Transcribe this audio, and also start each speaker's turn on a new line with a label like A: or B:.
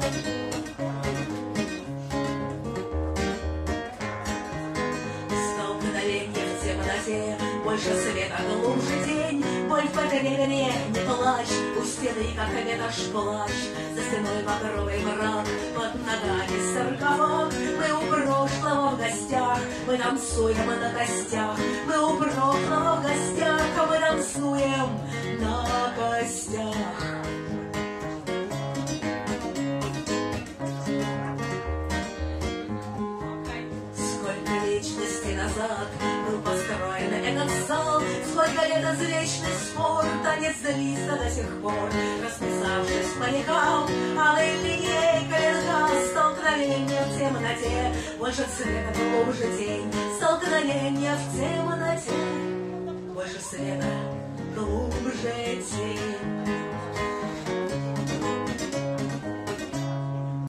A: Столкновение в темноте, больше света, глубже день. Боль в потере, не плачь, у стены, как ветошь, плащ. За стеной багровый мрак, под ногами саркофаг. Мы у прошлого в гостях, мы танцуем на костях. Мы у прошлого в гостях, а мы танцуем на костях. Вечности назад был построен этот зал. Сколько лет извечный спор, танец длится до сих пор. Расписавшись по векам, алой линейкой льда. Столкновение в темноте, больше света, глубже тень. Столкновение в темноте, больше света, глубже тень.